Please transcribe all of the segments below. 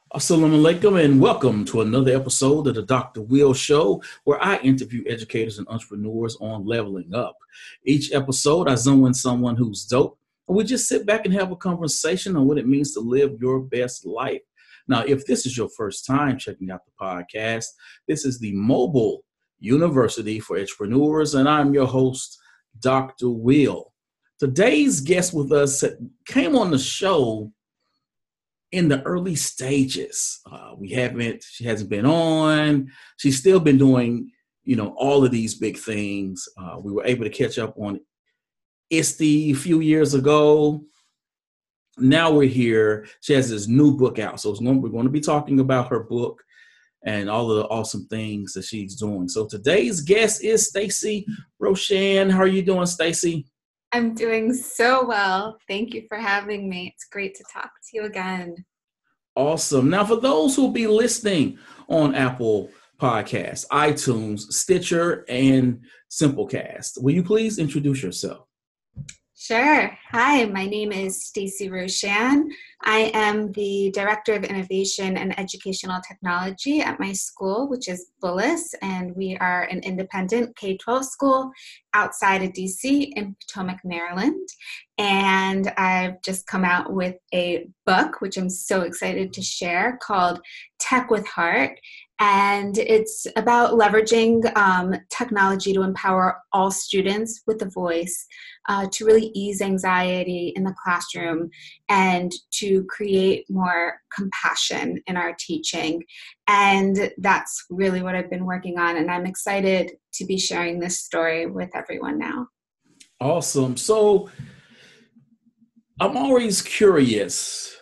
Assalamu alaikum and welcome to another episode of the Dr. Will Show, where I interview educators and entrepreneurs on leveling up. Each episode, I zoom in someone who's dope, and we just sit back and have a conversation on what it means to live your best life. Now, if this is your first time checking out the podcast, this is the Mobile University for Entrepreneurs, and I'm your host, Dr. Will. Today's guest with us came on the show in the early stages. She hasn't been on. She's still been doing, all of these big things. We were able to catch up on ISTE a few years ago. Now we're here. She has this new book out. So we're going to be talking about her book and all of the awesome things that she's doing. So today's guest is Stacy Roshan. How are you doing, Stacy? I'm doing so well. Thank you for having me. It's great to talk to you again. Awesome. Now, for those who'll be listening on Apple Podcasts, iTunes, Stitcher, and Simplecast, will you please introduce yourself? Sure. Hi, my name is Stacy Roshan. I am the Director of Innovation and Educational Technology at my school, which is Bullis, and we are an independent K-12 school outside of DC in Potomac, Maryland. And I've just come out with a book, which I'm so excited to share, called Tech with Heart. And it's about leveraging technology to empower all students with a voice, to really ease anxiety in the classroom and to create more compassion in our teaching. And that's really what I've been working on. And I'm excited to be sharing this story with everyone now. Awesome. So I'm always curious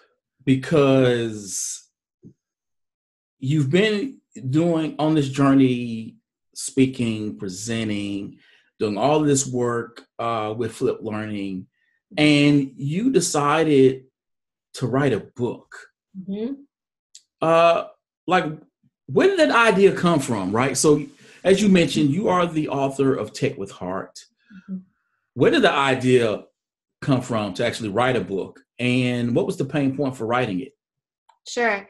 because you've been doing on this journey, speaking, presenting, doing all of this work with Flip Learning, and you decided to write a book. Mm-hmm. Where did that idea come from, right? So as you mentioned, you are the author of Tech with Heart. Mm-hmm. Where did the idea come from to actually write a book, and what was the pain point for writing it? Sure.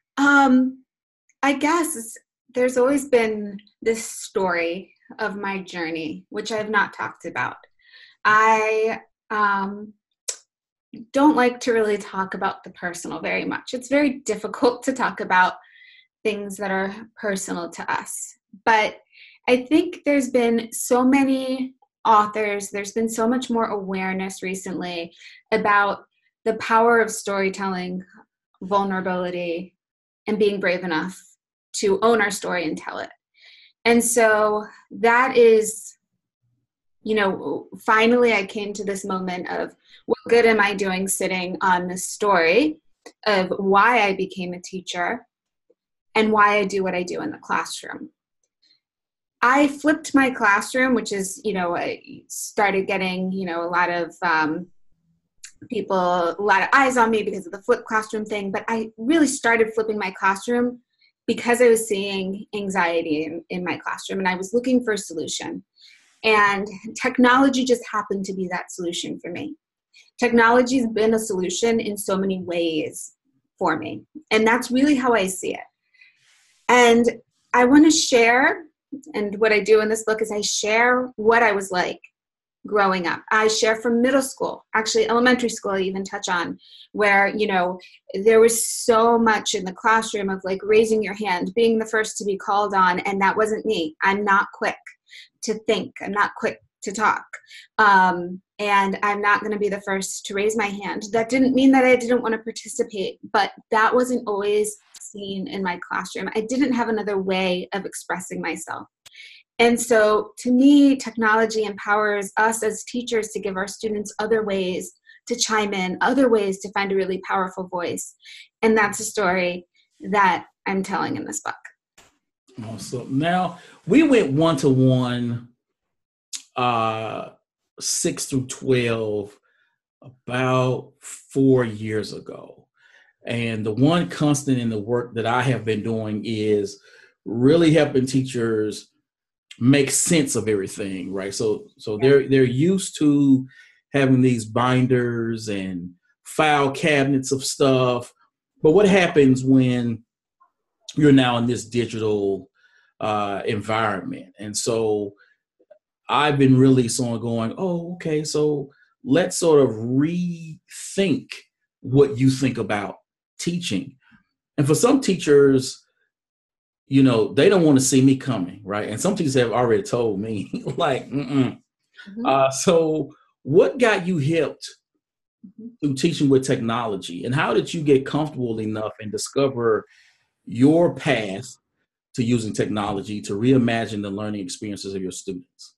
I guess there's always been this story of my journey, which I have not talked about. I don't like to really talk about the personal very much. It's very difficult to talk about things that are personal to us. But I think there's been so many authors, there's been so much more awareness recently about the power of storytelling, vulnerability, and being brave enough to own our story and tell it. And so that is, finally I came to this moment of what good am I doing sitting on this story of why I became a teacher and why I do what I do in the classroom. I flipped my classroom, which is, I started getting, a lot of people, a lot of eyes on me because of the flip classroom thing. But I really started flipping my classroom because I was seeing anxiety in my classroom and I was looking for a solution. And technology just happened to be that solution for me. Technology has been a solution in so many ways for me. And that's really how I see it. And I want to share, and what I do in this book is I share what I was like growing up. I share from middle school, actually elementary school I even touch on, where, there was so much in the classroom of like raising your hand, being the first to be called on, and that wasn't me. I'm not quick to think. I'm not quick to talk. And I'm not going to be the first to raise my hand. That didn't mean that I didn't want to participate, but that wasn't always seen in my classroom. I didn't have another way of expressing myself. And so to me, technology empowers us as teachers to give our students other ways to chime in, other ways to find a really powerful voice. And that's a story that I'm telling in this book. Awesome. Now, we went 1-to-1, 6 through 12, about 4 years ago. And the one constant in the work that I have been doing is really helping teachers make sense of everything, right? So they're used to having these binders and file cabinets of stuff, But what happens when you're now in this digital environment? And so I've been really sort of going, oh, okay, so let's sort of rethink what you think about teaching. And for some teachers, you know, they don't want to see me coming, right? And some teachers have already told me, like, so what got you helped through teaching with technology? And how did you get comfortable enough and discover your path to using technology to reimagine the learning experiences of your students?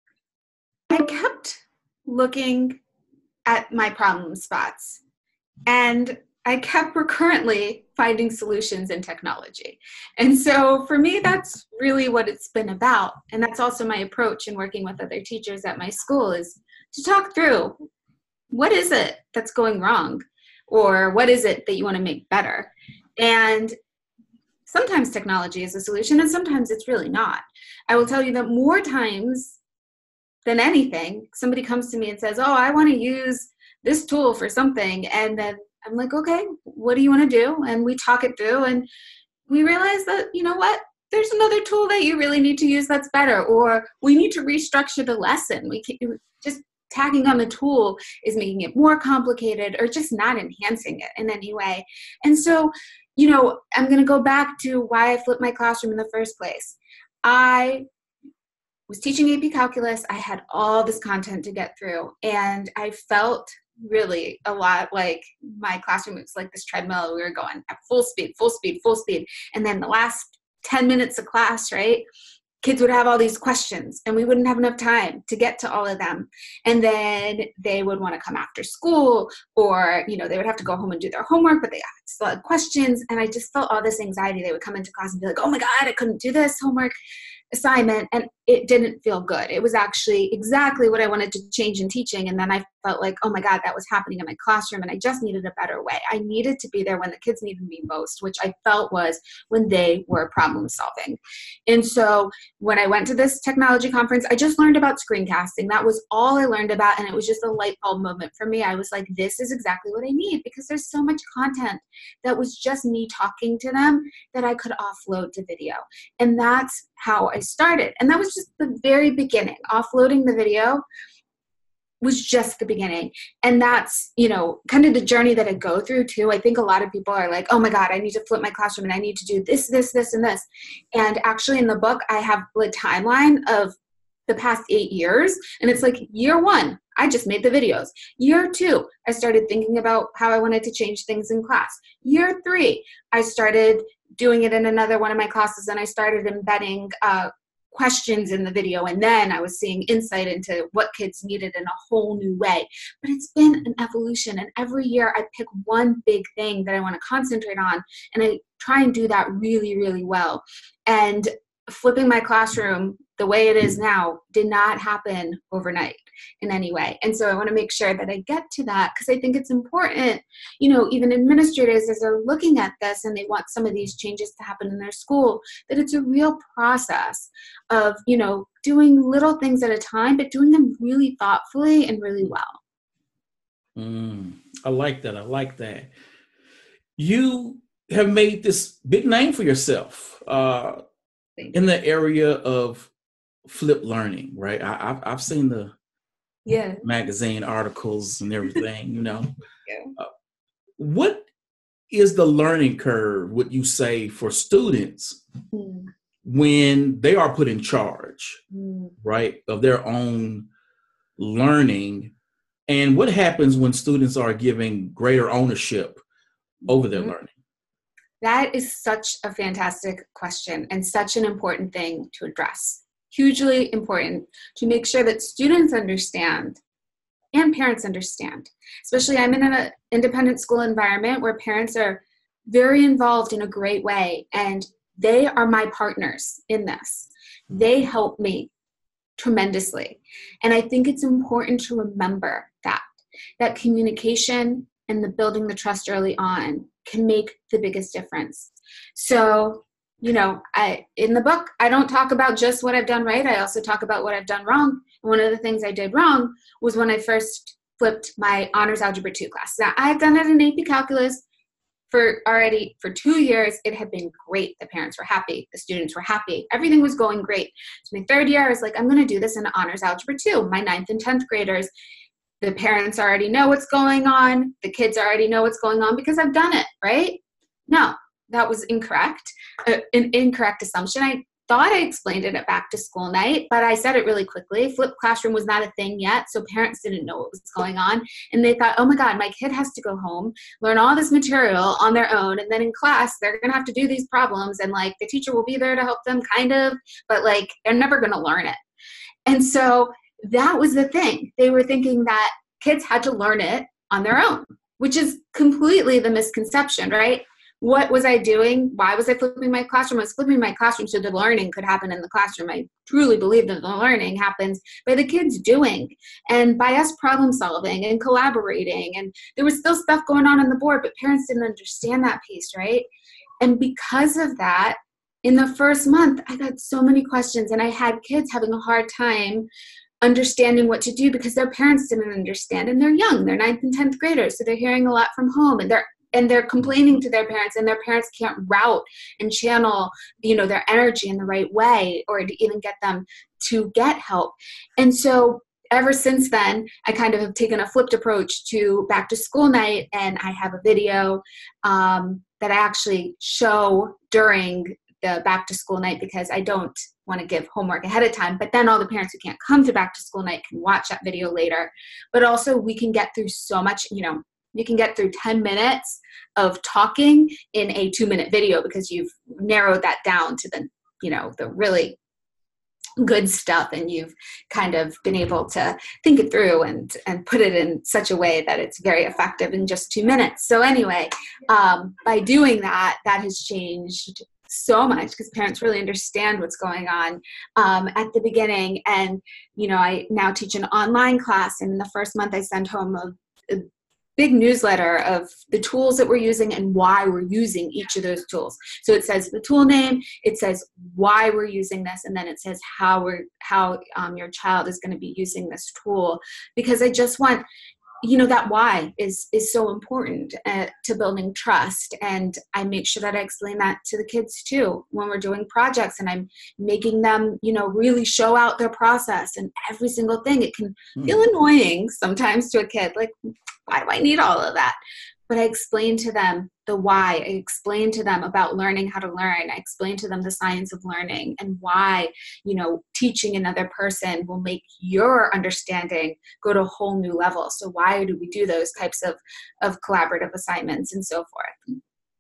I kept looking at my problem spots, and I kept recurrently finding solutions in technology. And so for me, that's really what it's been about. And that's also my approach in working with other teachers at my school, is to talk through, what is it that's going wrong? Or what is it that you want to make better? And sometimes technology is a solution, and sometimes it's really not. I will tell you that more times than anything, somebody comes to me and says, oh, I want to use this tool for something. And then I'm like, okay, what do you want to do? And we talk it through, and we realize that, you know what, there's another tool that you really need to use that's better, or we need to restructure the lesson. We can, just tagging on the tool is making it more complicated or just not enhancing it in any way. And so, you know, I'm going to go back to why I flipped my classroom in the first place. I was teaching AP Calculus. I had all this content to get through, and I felt really a lot like my classroom was like this treadmill. We were going at full speed, full speed, full speed. And then the last 10 minutes of class, right, kids would have all these questions, and we wouldn't have enough time to get to all of them. And then they would want to come after school, or, you know, they would have to go home and do their homework, but they still had questions. And I just felt all this anxiety. They would come into class and be like, oh my God, I couldn't do this homework assignment. And it didn't feel good. It was actually exactly what I wanted to change in teaching. And then I felt like, oh my God, that was happening in my classroom, and I just needed a better way. I needed to be there when the kids needed me most, which I felt was when they were problem solving. And so when I went to this technology conference, I just learned about screencasting. That was all I learned about. And it was just a light bulb moment for me. I was like, this is exactly what I need, because there's so much content that was just me talking to them that I could offload to video. And that's how I started. And that was just the very beginning. Offloading the video was just the beginning. And that's, you know, kind of the journey that I go through too. I think a lot of people are like, oh my God, I need to flip my classroom, and I need to do this, this, this, and this. And actually in the book, I have a timeline of the past 8 years. And it's like, year 1, I just made the videos. Year 2, I started thinking about how I wanted to change things in class. Year 3, I started doing it in another one of my classes, and I started embedding questions in the video, and then I was seeing insight into what kids needed in a whole new way. But it's been an evolution, and every year I pick one big thing that I want to concentrate on, and I try and do that really, really well. And flipping my classroom the way it is now did not happen overnight in any way. And so I want to make sure that I get to that, because I think it's important, you know, even administrators, as they're looking at this and they want some of these changes to happen in their school, that it's a real process of, you know, doing little things at a time, but doing them really thoughtfully and really well. I like that. I like that. You have made this big name for yourself in the area of flipped learning, right? I've seen the magazine articles and everything, you know. What is the learning curve, would you say, for students when they are put in charge, right, of their own learning? And what happens when students are given greater ownership over their learning? That is such a fantastic question, and such an important thing to address. Hugely important to make sure that students understand and parents understand. Especially, I'm in an independent school environment where parents are very involved in a great way, and they are my partners in this. They help me tremendously. And I think it's important to remember that communication and the building the trust early on can make the biggest difference. So, you know, in the book, I don't talk about just what I've done right. I also talk about what I've done wrong. And one of the things I did wrong was when I first flipped my Honors Algebra 2 class. Now, I've done it in AP Calculus for 2 years, it had been great. The parents were happy. The students were happy. Everything was going great. So my third year, I was like, I'm going to do this in Honors Algebra 2. My 9th and 10th graders, the parents already know what's going on. The kids already know what's going on because I've done it, right? No, that was incorrect. An incorrect assumption. I thought I explained it at back to school night, but I said it really quickly. Flipped classroom was not a thing yet, so parents didn't know what was going on. And they thought, oh my God, my kid has to go home, learn all this material on their own, and then in class, they're going to have to do these problems, and like the teacher will be there to help them kind of, but like they're never going to learn it. And so that was the thing. They were thinking that kids had to learn it on their own, which is completely the misconception, right? What was I doing? Why was I flipping my classroom? I was flipping my classroom so the learning could happen in the classroom. I truly believe that the learning happens by the kids doing and by us problem solving and collaborating. And there was still stuff going on the board, but parents didn't understand that piece, right? And because of that, in the first month, I got so many questions, and I had kids having a hard time understanding what to do because their parents didn't understand, and they're young. They're 9th and 10th graders, so they're hearing a lot from home, and they're complaining to their parents, and their parents can't route and channel, their energy in the right way or to even get them to get help. And so ever since then, I kind of have taken a flipped approach to back to school night, and I have a video that I actually show during the back to school night because I don't want to give homework ahead of time, but then all the parents who can't come to back to school night can watch that video later. But also we can get through so much, you can get through 10 minutes of talking in a 2-minute video because you've narrowed that down to the, the really good stuff, and you've kind of been able to think it through and put it in such a way that it's very effective in just 2 minutes. So anyway, by doing that has changed so much because parents really understand what's going on at the beginning. And, I now teach an online class, and in the first month I send home a big newsletter of the tools that we're using and why we're using each of those tools. So it says the tool name, it says why we're using this, and then it says how your child is going to be using this tool. Because I just want, that why is so important to building trust. And I make sure that I explain that to the kids too when we're doing projects, and I'm making them, really show out their process and every single thing. It can feel annoying sometimes to a kid, like, why do I need all of that? But I explain to them the why. I explain to them about learning how to learn. I explain to them the science of learning and why, teaching another person will make your understanding go to a whole new level. So why do we do those types of collaborative assignments and so forth?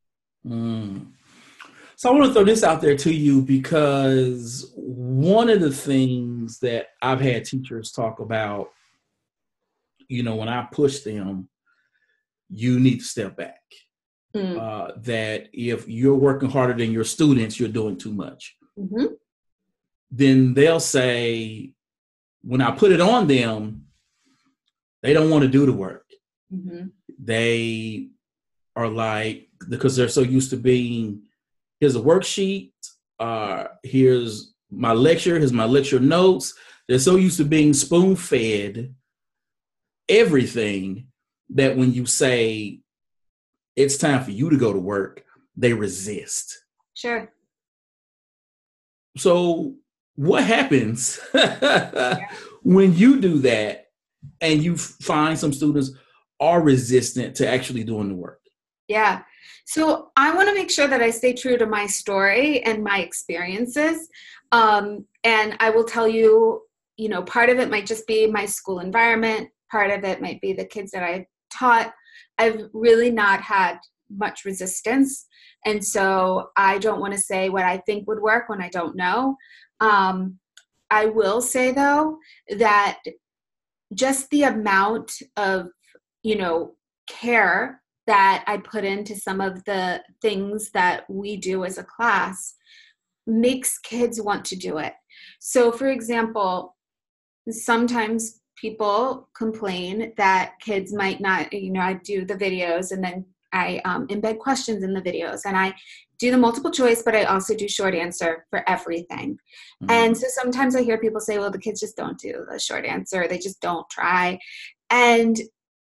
So I want to throw this out there to you because one of the things that I've had teachers talk about, when I push them, you need to step back. That if you're working harder than your students, you're doing too much. Mm-hmm. Then they'll say, when I put it on them, they don't want to do the work. Mm-hmm. They are like, because they're so used to being, here's a worksheet, here's my lecture notes. They're so used to being spoon-fed everything that when you say it's time for you to go to work, they resist. Sure. So what happens when you do that and you find some students are resistant to actually doing the work? Yeah. So I want to make sure that I stay true to my story and my experiences. And I will tell you, part of it might just be my school environment. Part of it might be the kids that I taught. I've really not had much resistance. And so I don't want to say what I think would work when I don't know. I will say, though, that just the amount of, care that I put into some of the things that we do as a class makes kids want to do it. So, for example, sometimes people complain that kids might not, I do the videos and then I embed questions in the videos, and I do the multiple choice, but I also do short answer for everything. Mm-hmm. And so sometimes I hear people say, well, the kids just don't do the short answer. They just don't try. And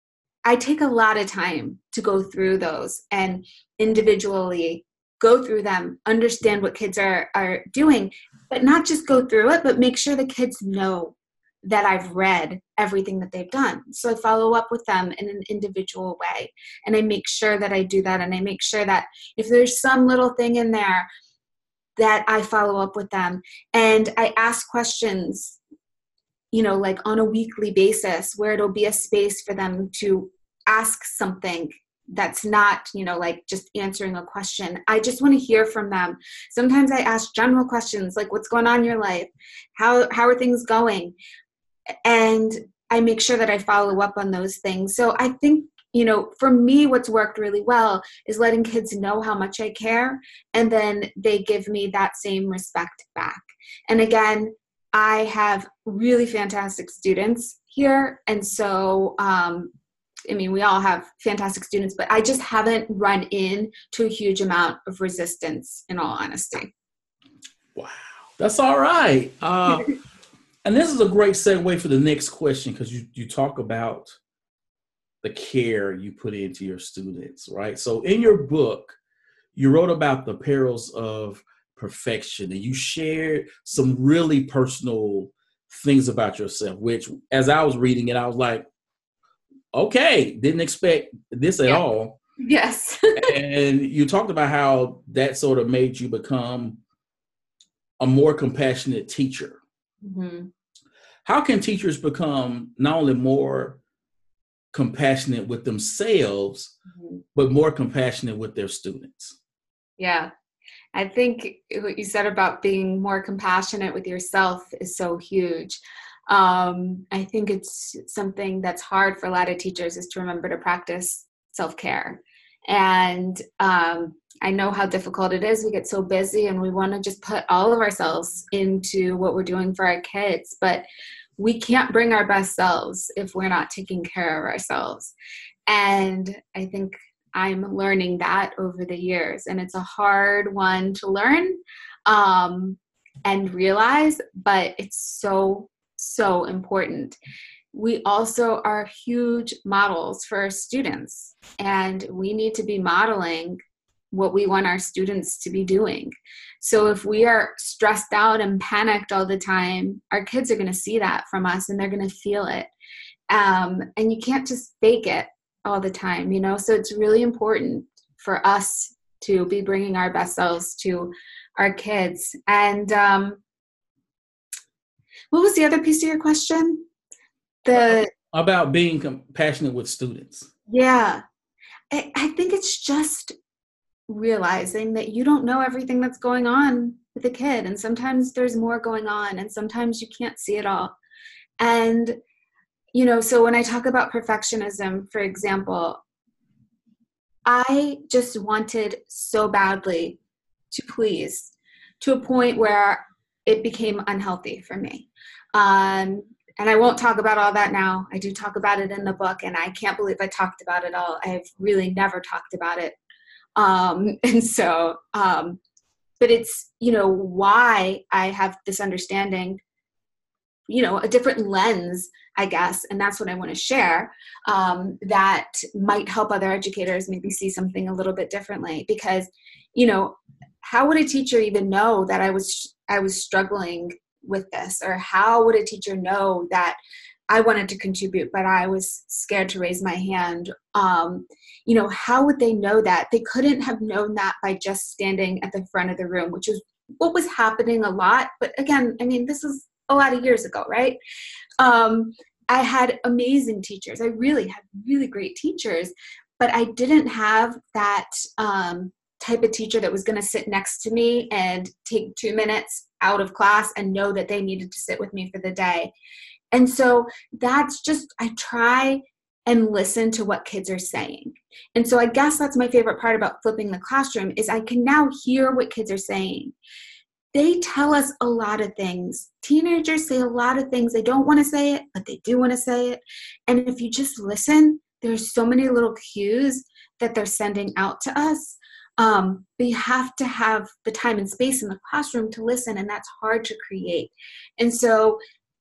I take a lot of time to go through those and individually go through them, understand what kids are doing, but not just go through it, but make sure the kids know that I've read everything that they've done. So I follow up with them in an individual way. And I make sure that I do that. And I make sure that if there's some little thing in there, that I follow up with them. And I ask questions, like on a weekly basis, where it'll be a space for them to ask something that's not, like just answering a question. I just want to hear from them. Sometimes I ask general questions like, what's going on in your life? How are things going? And I make sure that I follow up on those things. So I think, for me, what's worked really well is letting kids know how much I care. And then they give me that same respect back. And again, I have really fantastic students here. And so, we all have fantastic students, but I just haven't run into a huge amount of resistance, in all honesty. Wow. That's all right. And this is a great segue for the next question, because you talk about the care you put into your students, right? So in your book, you wrote about the perils of perfection, and you shared some really personal things about yourself, which as I was reading it, I was like, okay, didn't expect this at all. Yes. And you talked about how that sort of made you become a more compassionate teacher. Mm-hmm. How can teachers become not only more compassionate with themselves, mm-hmm. but more compassionate with their students? Yeah. I think what you said about being more compassionate with yourself is so huge. I think it's something that's hard for a lot of teachers, is to remember to practice self-care. And I know how difficult it is. We get so busy and we want to just put all of ourselves into what we're doing for our kids, but we can't bring our best selves if we're not taking care of ourselves. And I think I'm learning that over the years, and it's a hard one to learn and realize, but it's so important. We also are huge models for our students, and we need to be modeling what we want our students to be doing. So if we are stressed out and panicked all the time, our kids are going to see that from us, and they're going to feel it. And you can't just fake it all the time, so it's really important for us to be bringing our best selves to our kids. And what was the other piece of your question? About being compassionate with students. Yeah. I think it's just realizing that you don't know everything that's going on with a kid. And sometimes there's more going on, and sometimes you can't see it all. And, so when I talk about perfectionism, for example, I just wanted so badly to please, to a point where it became unhealthy for me. And I won't talk about all that now. I do talk about it in the book, and I can't believe I talked about it all. I've really never talked about it. But it's, why I have this understanding, a different lens, I guess, and that's what I want to share, that might help other educators maybe see something a little bit differently. Because, how would a teacher even know that I was struggling with this? Or how would a teacher know that I wanted to contribute, but I was scared to raise my hand? How would they know that? They couldn't have known that by just standing at the front of the room, which is what was happening a lot. But again, this is a lot of years ago, right? I had amazing teachers. I really had really great teachers, but I didn't have that type of teacher that was going to sit next to me and take 2 minutes out of class and know that they needed to sit with me for the day. And so that's just, I try and listen to what kids are saying. And so I guess that's my favorite part about flipping the classroom, is I can now hear what kids are saying. They tell us a lot of things. Teenagers say a lot of things. They don't want to say it, but they do want to say it. And if you just listen, there's so many little cues that they're sending out to us. But you have to have the time and space in the classroom to listen, and that's hard to create. And so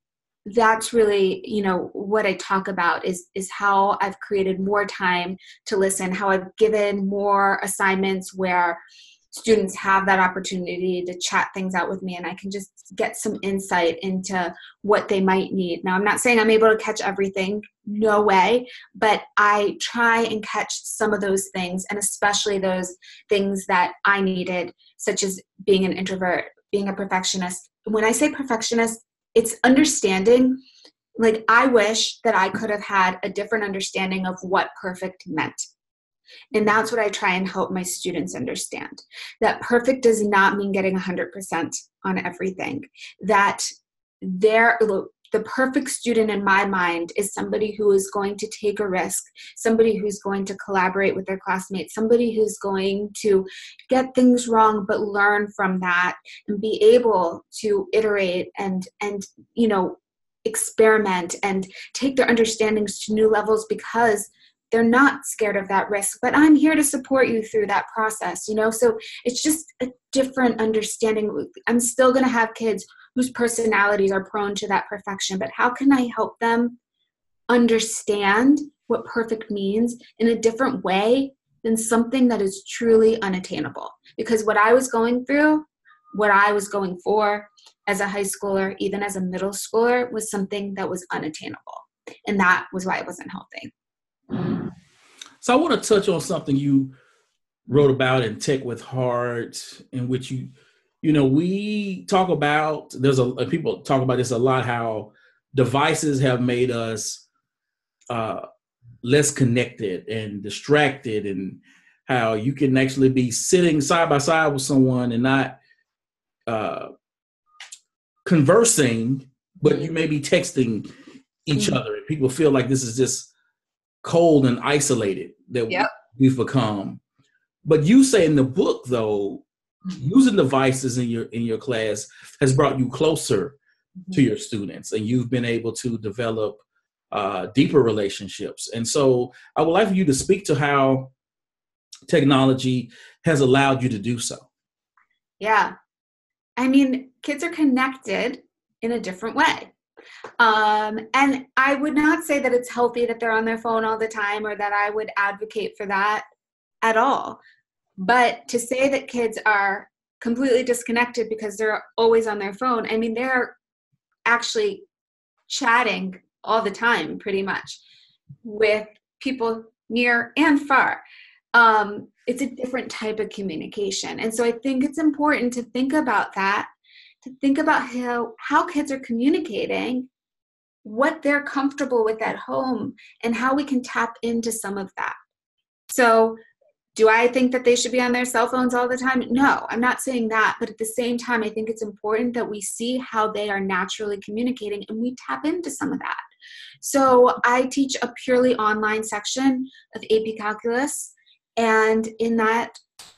that's really, what I talk about is how I've created more time to listen, how I've given more assignments where students have that opportunity to chat things out with me, and I can just get some insight into what they might need. Now, I'm not saying I'm able to catch everything, no way, but I try and catch some of those things, and especially those things that I needed, such as being an introvert, being a perfectionist. When I say perfectionist, it's understanding. Like, I wish that I could have had a different understanding of what perfect meant. And that's what I try and help my students understand. That perfect does not mean getting 100% on everything. That the perfect student in my mind is somebody who is going to take a risk, somebody who's going to collaborate with their classmates, somebody who's going to get things wrong but learn from that and be able to iterate and experiment and take their understandings to new levels because they're not scared of that risk. But I'm here to support you through that process, So it's just a different understanding. I'm still going to have kids whose personalities are prone to that perfection, but how can I help them understand what perfect means in a different way than something that is truly unattainable? Because what I was going through, what I was going for as a high schooler, even as a middle schooler, was something that was unattainable. And that was why it wasn't healthy. So I want to touch on something you wrote about in Tech with Heart, in which we talk about, people talk about this a lot, how devices have made us less connected and distracted, and how you can actually be sitting side by side with someone and not conversing, but you may be texting each other. And people feel like this is just cold and isolated that we've become. But you say in the book, though, using devices in your class has brought you closer to your students, and you've been able to develop deeper relationships. And so I would like for you to speak to how technology has allowed you to do so. Yeah. I mean, kids are connected in a different way. And I would not say that it's healthy that they're on their phone all the time, or that I would advocate for that at all. But to say that kids are completely disconnected because they're always on their phone, I mean, they're actually chatting all the time, pretty much, with people near and far. It's a different type of communication. And so I think it's important to think about that, to think about how kids are communicating, what they're comfortable with at home, and how we can tap into some of that. So do I think that they should be on their cell phones all the time? No, I'm not saying that. But at the same time, I think it's important that we see how they are naturally communicating and we tap into some of that. So I teach a purely online section of AP Calculus. And in that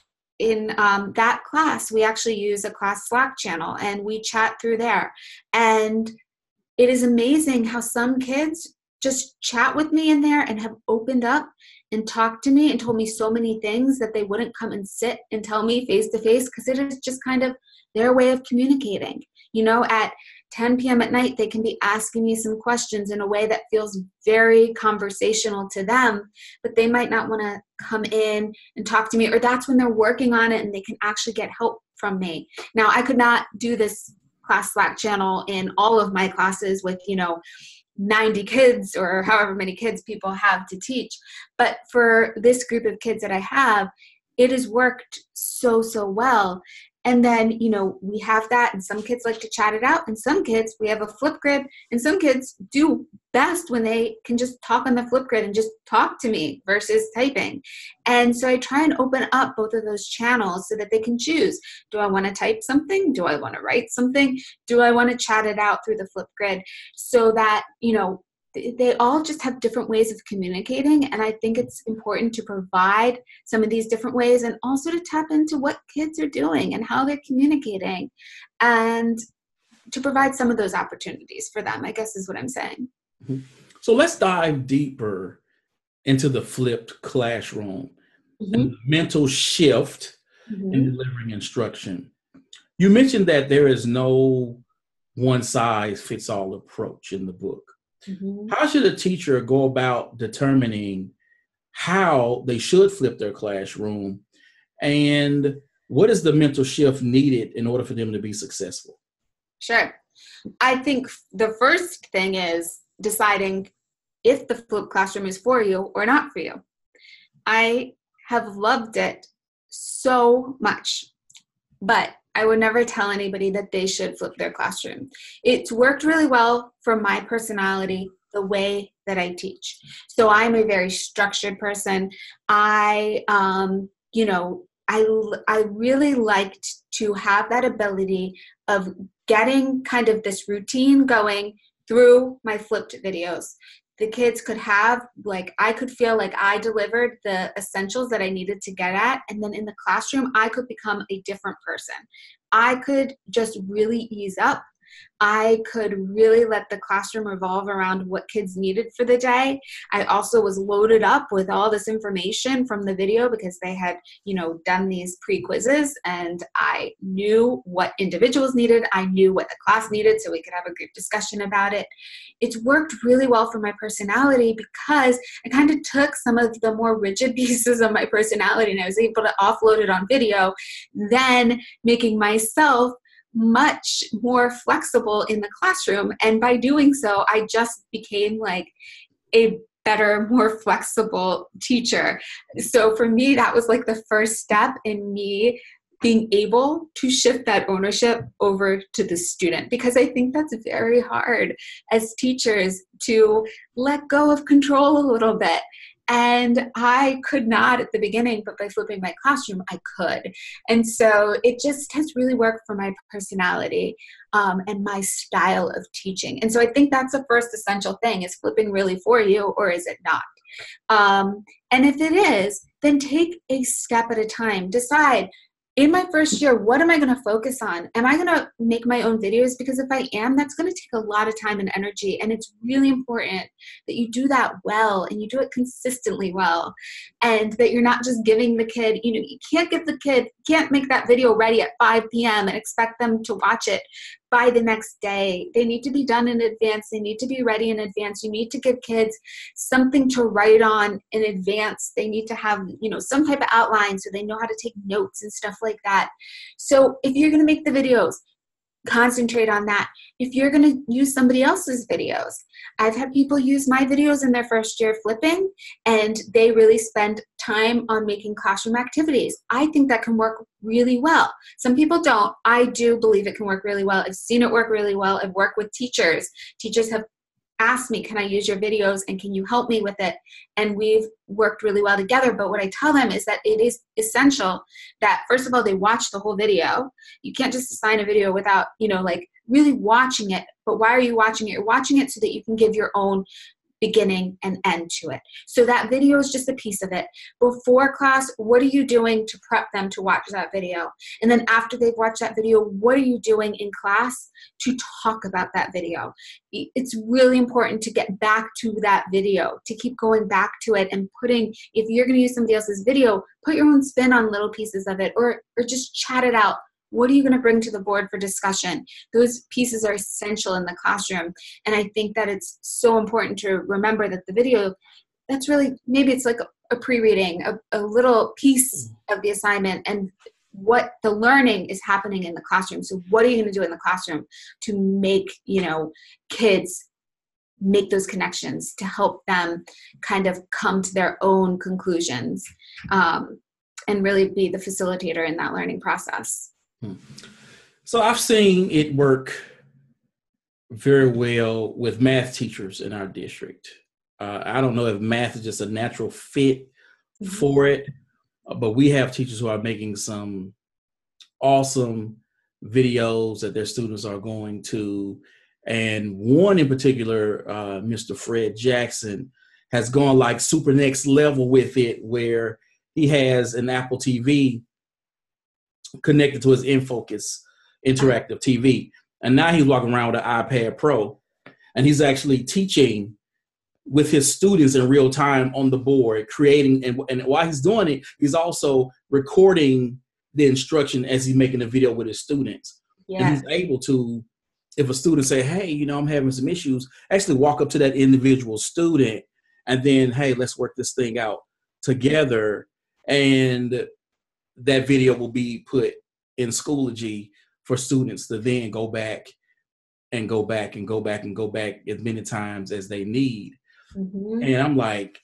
class, we actually use a class Slack channel and we chat through there. And it is amazing how some kids just chat with me in there and have opened up and talked to me and told me so many things that they wouldn't come and sit and tell me face to face, because it is just kind of their way of communicating. At 10 p.m. at night, they can be asking me some questions in a way that feels very conversational to them, but they might not want to come in and talk to me, or that's when they're working on it and they can actually get help from me. Now, I could not do this class Slack channel in all of my classes with, 90 kids or however many kids people have to teach. But for this group of kids that I have, it has worked so, so well. And then, we have that, and some kids like to chat it out, and some kids, we have a Flipgrid, and some kids do best when they can just talk on the Flipgrid and just talk to me versus typing. And so I try and open up both of those channels so that they can choose. Do I want to type something? Do I want to write something? Do I want to chat it out through the Flipgrid? So that, they all just have different ways of communicating. And I think it's important to provide some of these different ways, and also to tap into what kids are doing and how they're communicating, and to provide some of those opportunities for them, I guess is what I'm saying. So let's dive deeper into the flipped classroom and the mental shift in delivering instruction. You mentioned that there is no one size fits all approach in the book. Mm-hmm. How should a teacher go about determining how they should flip their classroom, and what is the mental shift needed in order for them to be successful? Sure. I think the first thing is deciding if the flipped classroom is for you or not for you. I have loved it so much, but I would never tell anybody that they should flip their classroom. It's worked really well for my personality, the way that I teach. So I'm a very structured person. I really liked to have that ability of getting kind of this routine going through my flipped videos. The kids could have, I could feel like I delivered the essentials that I needed to get at. And then in the classroom, I could become a different person. I could just really ease up. I could really let the classroom revolve around what kids needed for the day. I also was loaded up with all this information from the video because they had, done these pre-quizzes, and I knew what individuals needed. I knew what the class needed, so we could have a group discussion about it. It's worked really well for my personality because I kind of took some of the more rigid pieces of my personality and I was able to offload it on video, then making myself much more flexible in the classroom. And by doing so, I just became like a better, more flexible teacher. So for me, that was like the first step in me being able to shift that ownership over to the student, because I think that's very hard as teachers to let go of control a little bit. And I could not at the beginning, but by flipping my classroom, I could. And so it just has really worked for my personality and my style of teaching. And so I think that's the first essential thing. Is flipping really for you, or is it not? And if it is, then take a step at a time. Decide, in my first year, what am I going to focus on? Am I going to make my own videos? Because if I am, that's going to take a lot of time and energy. And it's really important that you do that well and you do it consistently well. And that you're not just giving the kid, you can't make that video ready at 5 p.m. and expect them to watch it by the next day. They need to be done in advance. They need to be ready in advance. You need to give kids something to write on in advance. They need to have, some type of outline so they know how to take notes and stuff like that. So if you're going to make the videos, concentrate on that. If you're going to use somebody else's videos, I've had people use my videos in their first year flipping, and they really spend time on making classroom activities. I think that can work really well. Some people don't. I do believe it can work really well. I've seen it work really well. I've worked with teachers. Teachers have asked me, can I use your videos and can you help me with it? And we've worked really well together. But what I tell them is that it is essential that, first of all, they watch the whole video. You can't just assign a video without, really watching it. But why are you watching it? You're watching it so that you can give your own beginning and end to it. So that video is just a piece of it. Before class, what are you doing to prep them to watch that video? And then after they've watched that video, what are you doing in class to talk about that video? It's really important to get back to that video, to keep going back to it and if you're going to use somebody else's video, put your own spin on little pieces of it, or just chat it out. What are you going to bring to the board for discussion? Those pieces are essential in the classroom. And I think that it's so important to remember that the video, that's really, maybe it's like a pre-reading, a little piece of the assignment, and what the learning is happening in the classroom. So what are you going to do in the classroom to make, kids make those connections, to help them kind of come to their own conclusions, and really be the facilitator in that learning process. So I've seen it work very well with math teachers in our district. I don't know if math is just a natural fit for it, but we have teachers who are making some awesome videos that their students are going to. And one in particular, Mr. Fred Jackson, has gone like super next level with it, where he has an Apple TV connected to his InFocus interactive TV. And now he's walking around with an iPad Pro, and he's actually teaching with his students in real time on the board, creating, and while he's doing it, he's also recording the instruction as he's making a video with his students. Yeah. And he's able to if a student say, hey, I'm having some issues, actually walk up to that individual student and then, hey, let's work this thing out together. And that video will be put in Schoology for students to then go back and go back and go back and go back as many times as they need. Mm-hmm. And I'm like,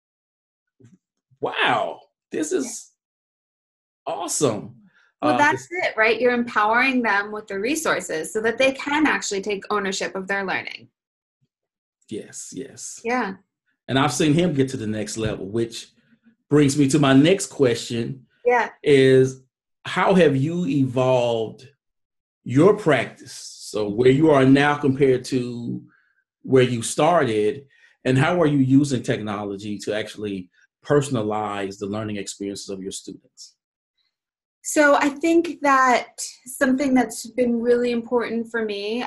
wow, this is awesome. Well, that's it, right? You're empowering them with the resources so that they can actually take ownership of their learning. Yes, yes. Yeah. And I've seen him get to the next level, which brings me to my next question. Yeah. Is how have you evolved your practice? So where you are now compared to where you started, and how are you using technology to actually personalize the learning experiences of your students? So I think that something that's been really important for me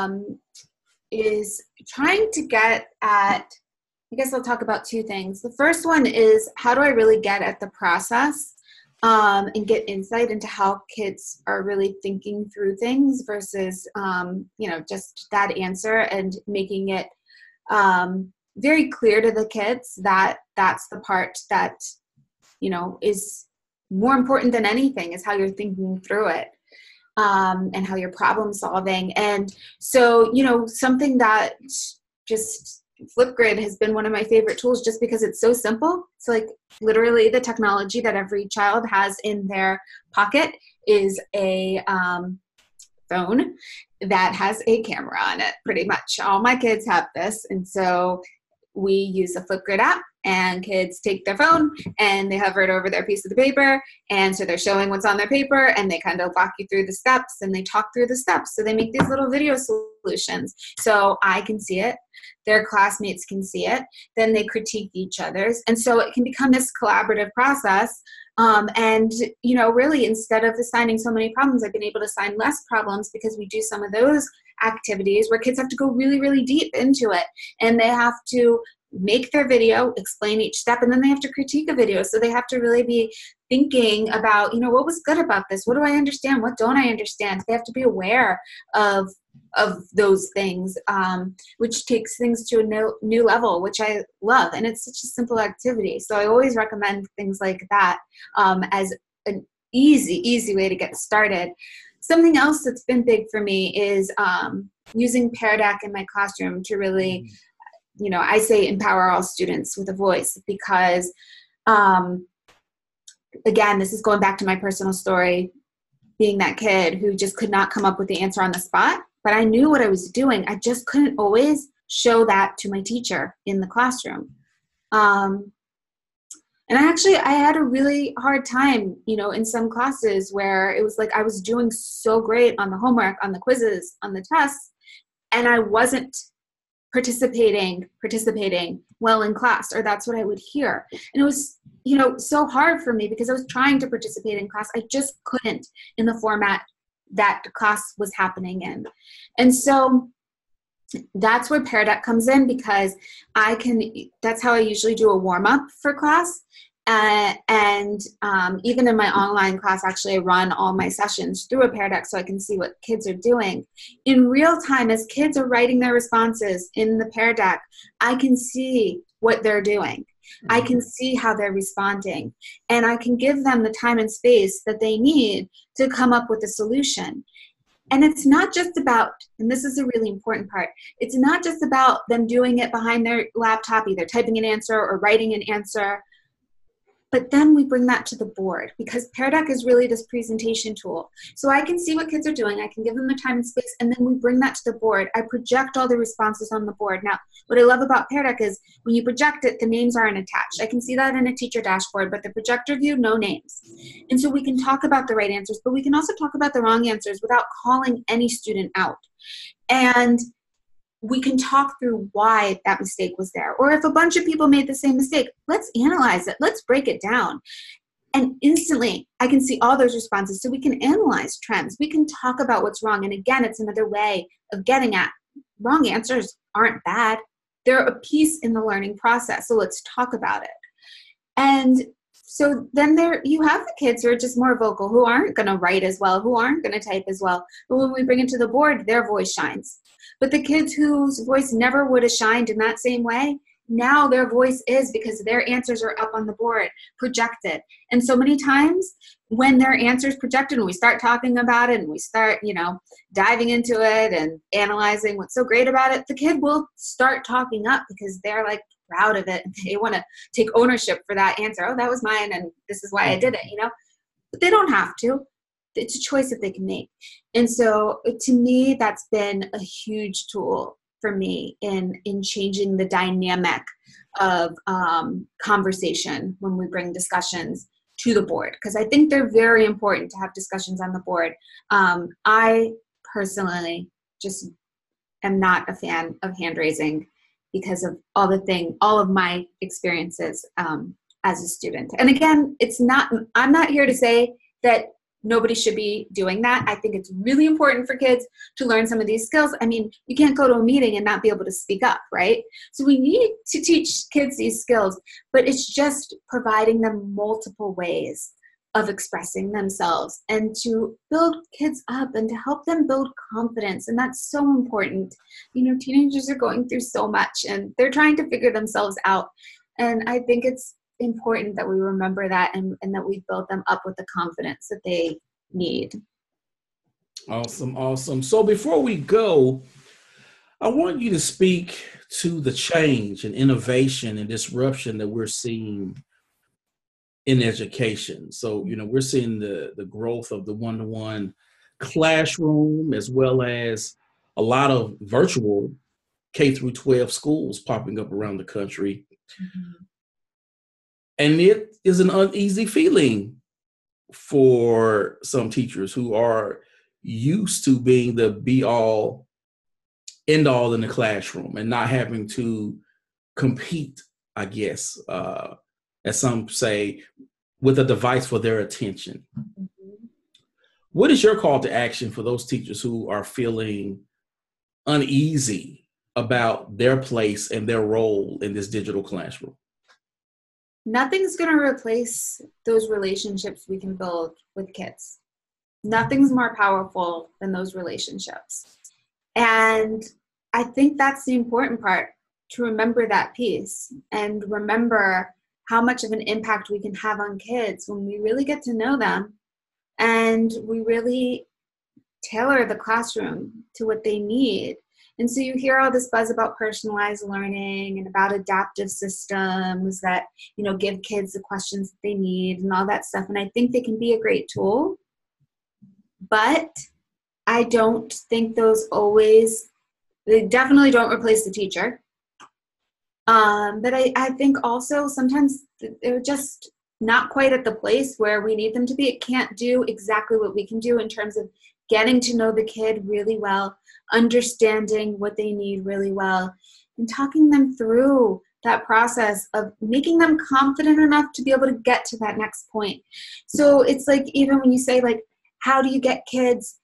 is trying to get at, I guess I'll talk about two things. The first one is, how do I really get at the process and get insight into how kids are really thinking through things versus, just that answer, and making it very clear to the kids that that's the part that, is more important than anything, is how you're thinking through it, and how you're problem solving. And so, something that just Flipgrid has been one of my favorite tools just because it's so simple. It's like literally the technology that every child has in their pocket is a phone that has a camera on it. Pretty much all my kids have this. And so we use the Flipgrid app, and kids take their phone and they hover it over their piece of the paper. And so they're showing what's on their paper, and they kind of walk you through the steps, and they talk through the steps. So they make these little video solutions. So I can see it. Their classmates can see it. Then they critique each other's. And so it can become this collaborative process. And, really, instead of assigning so many problems, I've been able to assign less problems because we do some of those activities where kids have to go really, really deep into it. And they have to make their video, explain each step, and then they have to critique a video. So they have to really be thinking about, what was good about this? What do I understand? What don't I understand? They have to be aware of those things, which takes things to a new level, which I love. And it's such a simple activity. So I always recommend things like that as an easy way to get started. Something else that's been big for me is using Pear Deck in my classroom to really, I say empower all students with a voice, because, again, this is going back to my personal story, being that kid who just could not come up with the answer on the spot, but I knew what I was doing. I just couldn't always show that to my teacher in the classroom. And I had a really hard time, in some classes where it was like I was doing so great on the homework, on the quizzes, on the tests, and I wasn't participating well in class, or that's what I would hear. And it was, so hard for me because I was trying to participate in class. I just couldn't in the format that class was happening in. And so that's where Pear Deck comes in, because that's how I usually do a warm-up for class. And even in my online class, actually, I run all my sessions through a Pear Deck so I can see what kids are doing. In real time, as kids are writing their responses in the Pear Deck, I can see what they're doing. I can see how they're responding. And I can give them the time and space that they need to come up with a solution. And it's not just about, and this is a really important part, it's not just about them doing it behind their laptop, either typing an answer or writing an answer. But then we bring that to the board, because Pear Deck is really this presentation tool. So I can see what kids are doing. I can give them the time and space, and then we bring that to the board. I project all the responses on the board. Now, what I love about Pear Deck is when you project it, the names aren't attached. I can see that in a teacher dashboard, but the projector view, no names. And so we can talk about the right answers, but we can also talk about the wrong answers without calling any student out. And we can talk through why that mistake was there. Or if a bunch of people made the same mistake, let's analyze it. Let's break it down. And instantly, I can see all those responses. So we can analyze trends. We can talk about what's wrong. And again, it's another way of getting at wrong answers aren't bad. They're a piece in the learning process. So let's talk about it. And So then you have the kids who are just more vocal, who aren't going to write as well, who aren't going to type as well. But when we bring it to the board, their voice shines. But the kids whose voice never would have shined in that same way, now their voice is, because their answers are up on the board, projected. And so many times when their answers projected and we start talking about it and we start, diving into it and analyzing what's so great about it, the kid will start talking up because they're like proud of it. They want to take ownership for that answer. Oh, that was mine and this is why I did it, But they don't have to. It's a choice that they can make. And so to me, that's been a huge tool for me in changing the dynamic of conversation when we bring discussions to the board, because I think they're very important to have discussions on the board. I personally just am not a fan of hand raising because of all of my experiences as a student. And again, I'm not here to say that nobody should be doing that. I think it's really important for kids to learn some of these skills. I mean, you can't go to a meeting and not be able to speak up, right? So we need to teach kids these skills, but it's just providing them multiple ways of expressing themselves and to build kids up and to help them build confidence. And that's so important. Teenagers are going through so much and they're trying to figure themselves out. And I think it's important that we remember that and that we build them up with the confidence that they need. Awesome. So before we go, I want you to speak to the change and innovation and disruption that we're seeing in education. So, we're seeing the growth of the one-to-one classroom, as well as a lot of virtual K through 12 schools popping up around the country. Mm-hmm. And it is an uneasy feeling for some teachers who are used to being the be-all, end-all in the classroom and not having to compete, I guess, as some say, with a device for their attention. Mm-hmm. What is your call to action for those teachers who are feeling uneasy about their place and their role in this digital classroom? Nothing's going to replace those relationships we can build with kids. Nothing's more powerful than those relationships. And I think that's the important part, to remember that piece and remember how much of an impact we can have on kids when we really get to know them and we really tailor the classroom to what they need. And so you hear all this buzz about personalized learning and about adaptive systems that, give kids the questions that they need and all that stuff. And I think they can be a great tool, but I don't think they definitely don't replace the teacher. But I think also sometimes they're just not quite at the place where we need them to be. It can't do exactly what we can do in terms of getting to know the kid really well, understanding what they need really well, and talking them through that process of making them confident enough to be able to get to that next point. So it's like, even when you say, like, how do you get kids,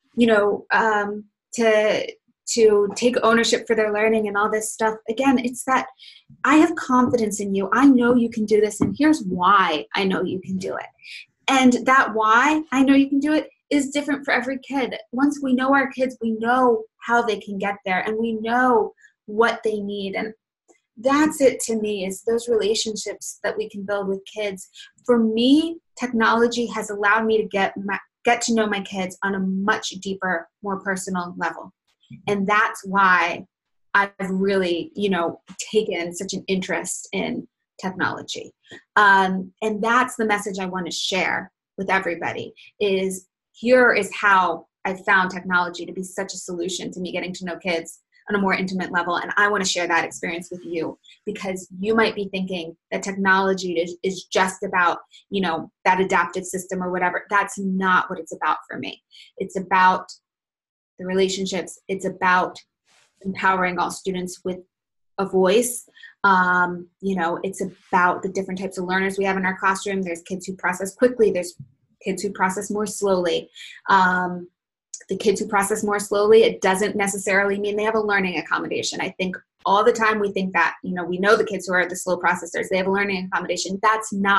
to take ownership for their learning and all this stuff. Again, it's that I have confidence in you. I know you can do this, and here's why I know you can do it. And that why I know you can do it is different for every kid. Once we know our kids, we know how they can get there, and we know what they need. And that's it to me, is those relationships that we can build with kids. For me, technology has allowed me to get to know my kids on a much deeper, more personal level. And that's why I've really, taken such an interest in technology. And that's the message I want to share with everybody, is here is how I found technology to be such a solution to me getting to know kids on a more intimate level. And I want to share that experience with you, because you might be thinking that technology is just about, that adaptive system or whatever. That's not what it's about for me. It's about the relationships. It's about empowering all students with a voice. It's about the different types of learners we have in our classroom. There's kids who process quickly. There's kids who process more slowly. The kids who process more slowly, it doesn't necessarily mean they have a learning accommodation. I think all the time we think that, we know the kids who are the slow processors, they have a learning accommodation. That's not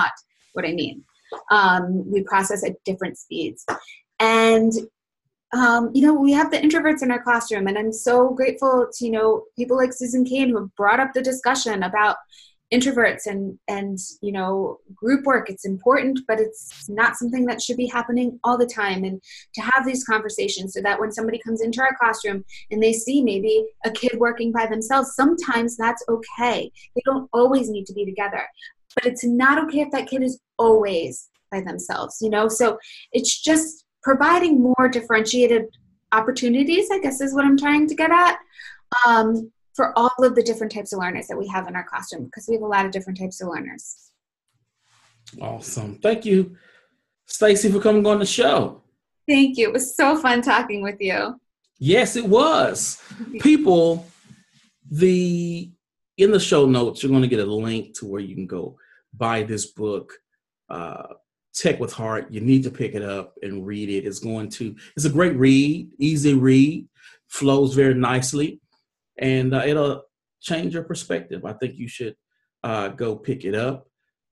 what I mean. We process at different speeds. And, we have the introverts in our classroom, and I'm so grateful to, people like Susan Cain who have brought up the discussion about introverts and group work. It's important, but it's not something that should be happening all the time. And to have these conversations so that when somebody comes into our classroom and they see maybe a kid working by themselves, sometimes that's okay. They don't always need to be together, but it's not okay if that kid is always by themselves, So it's just providing more differentiated opportunities, I guess is what I'm trying to get at. For all of the different types of learners that we have in our classroom, because we have a lot of different types of learners. Awesome. Thank you, Stacy, for coming on the show. Thank you. It was so fun talking with you. Yes, it was. People, in the show notes, you're going to get a link to where you can go buy this book, Tech with Heart. You need to pick it up and read it. It's a great read, easy read, flows very nicely. And it'll change your perspective. I think you should go pick it up.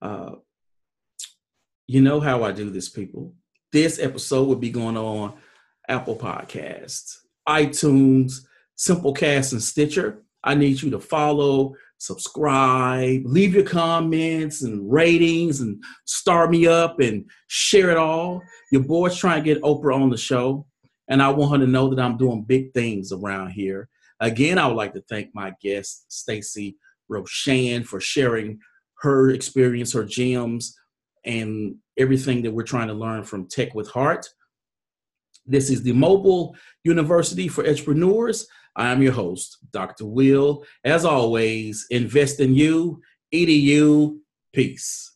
You know how I do this, people. This episode will be going on Apple Podcasts, iTunes, Simplecast, and Stitcher. I need you to follow, subscribe, leave your comments and ratings and star me up and share it all. Your boy's trying to get Oprah on the show, and I want her to know that I'm doing big things around here. Again, I would like to thank my guest, Stacy Roshan, for sharing her experience, her gems, and everything that we're trying to learn from Tech with Heart. This is the Mobile University for Entrepreneurs. I am your host, Dr. Will. As always, invest in you, EDU, peace.